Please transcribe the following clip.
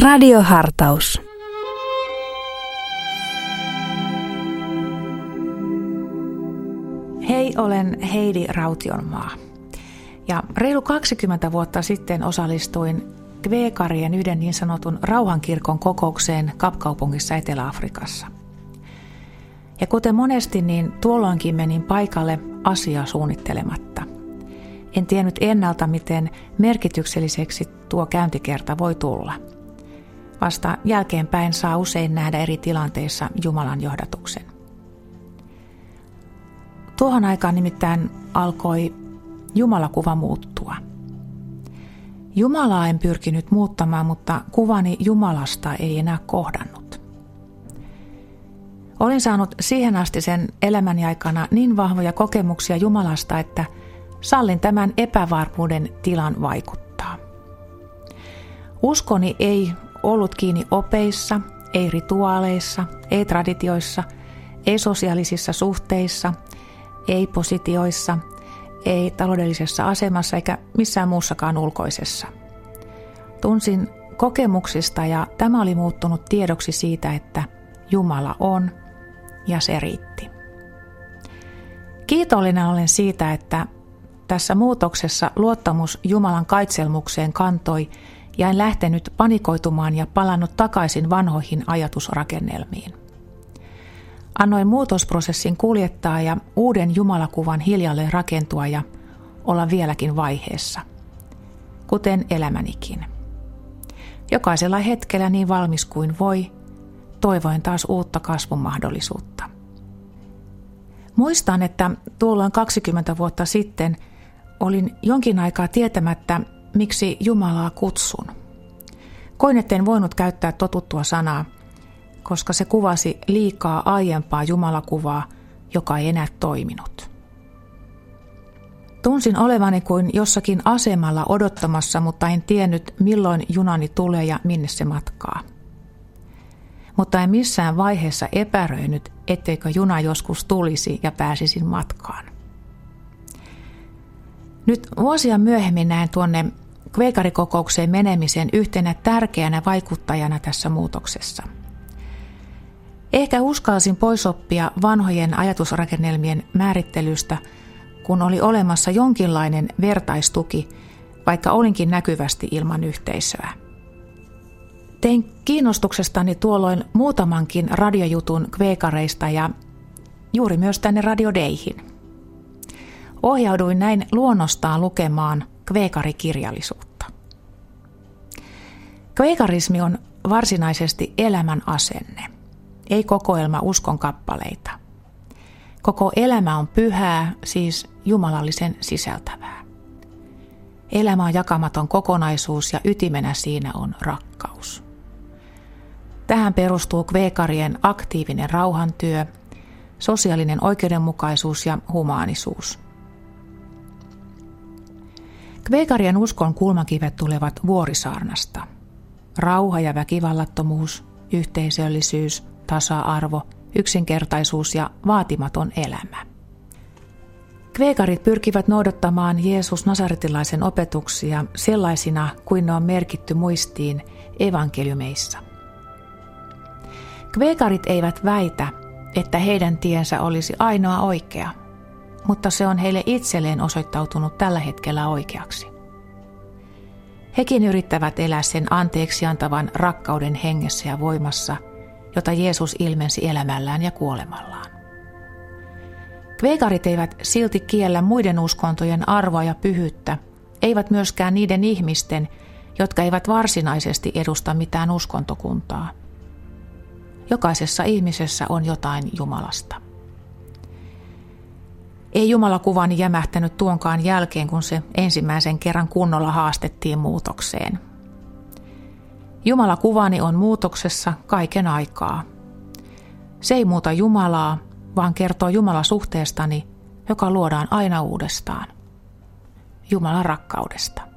Radiohartaus. Hei, olen Heidi Rautionmaa. Ja reilu 20 vuotta sitten osallistuin Kvekarien yhden niin sanotun rauhankirkon kokoukseen Kapkaupungissa Etelä-Afrikassa. Ja kuten monesti, niin tuolloinkin menin paikalle asiaa suunnittelematta. En tiennyt ennalta, miten merkitykselliseksi tuo käyntikerta voi tulla. Vasta jälkeenpäin saa usein nähdä eri tilanteissa Jumalan johdatuksen. Tuohon aikaan nimittäin alkoi Jumalakuva muuttua. Jumalaa en pyrkinyt muuttamaan, mutta kuvani Jumalasta ei enää kohdannut. Olin saanut siihen asti sen elämäni aikana niin vahvoja kokemuksia Jumalasta, että sallin tämän epävarmuuden tilan vaikuttaa. Uskoni ei ollut kiinni opeissa, ei rituaaleissa, ei traditioissa, ei sosiaalisissa suhteissa, ei positioissa, ei taloudellisessa asemassa eikä missään muussakaan ulkoisessa. Tunsin kokemuksista ja tämä oli muuttunut tiedoksi siitä, että Jumala on ja se riitti. Kiitollinen olen siitä, että tässä muutoksessa luottamus Jumalan kaitselmukseen kantoi ja en lähtenyt panikoitumaan ja palannut takaisin vanhoihin ajatusrakennelmiin. Annoin muutosprosessin kuljettaa ja uuden Jumalakuvan hiljalleen rakentua ja olla vieläkin vaiheessa, kuten elämänikin. Jokaisella hetkellä niin valmis kuin voi, toivoin taas uutta kasvun mahdollisuutta. Muistan, että tuolloin 20 vuotta sitten olin jonkin aikaa tietämättä, miksi Jumalaa kutsun. Koin, etten voinut käyttää totuttua sanaa, koska se kuvasi liikaa aiempaa Jumalakuvaa, joka ei enää toiminut. Tunsin olevani kuin jossakin asemalla odottamassa, mutta en tiennyt, milloin junani tulee ja minne se matkaa. Mutta en missään vaiheessa epäröinyt, etteikö juna joskus tulisi ja pääsisin matkaan. Nyt vuosia myöhemmin näen tuonne Kvekarikokoukseen menemisen yhtenä tärkeänä vaikuttajana tässä muutoksessa. Ehkä uskalsin poisoppia vanhojen ajatusrakennelmien määrittelystä, kun oli olemassa jonkinlainen vertaistuki, vaikka olinkin näkyvästi ilman yhteisöä. Tein kiinnostuksestani tuolloin muutamankin radiojutun Kvekareista ja juuri myös tänne Radio Dayhin. Ohjauduin näin luonnostaan lukemaan kvekarikirjallisuutta. Kvekarismi on varsinaisesti elämän asenne, ei kokoelma uskon kappaleita. Koko elämä on pyhää, siis jumalallisen sisältävää. Elämä on jakamaton kokonaisuus ja ytimenä siinä on rakkaus. Tähän perustuu kvekarien aktiivinen rauhantyö, sosiaalinen oikeudenmukaisuus ja humaanisuus. Kvekarien uskon kulmakivet tulevat Vuorisaarnasta. Rauha ja väkivallattomuus, yhteisöllisyys, tasa-arvo, yksinkertaisuus ja vaatimaton elämä. Kvekarit pyrkivät noudattamaan Jeesus nasaretilaisen opetuksia sellaisina kuin ne on merkitty muistiin evankeliumeissa. Kvekarit eivät väitä, että heidän tiensä olisi ainoa oikea, mutta se on heille itselleen osoittautunut tällä hetkellä oikeaksi. Hekin yrittävät elää sen anteeksi antavan rakkauden hengessä ja voimassa, jota Jeesus ilmensi elämällään ja kuolemallaan. Kvekarit eivät silti kiellä muiden uskontojen arvoa ja pyhyyttä, eivät myöskään niiden ihmisten, jotka eivät varsinaisesti edusta mitään uskontokuntaa. Jokaisessa ihmisessä on jotain Jumalasta. Ei Jumalakuvani jämähtänyt tuonkaan jälkeen, kun se ensimmäisen kerran kunnolla haastettiin muutokseen. Jumalakuvani on muutoksessa kaiken aikaa. Se ei muuta Jumalaa, vaan kertoo Jumalasuhteestani, joka luodaan aina uudestaan. Jumalan rakkaudesta.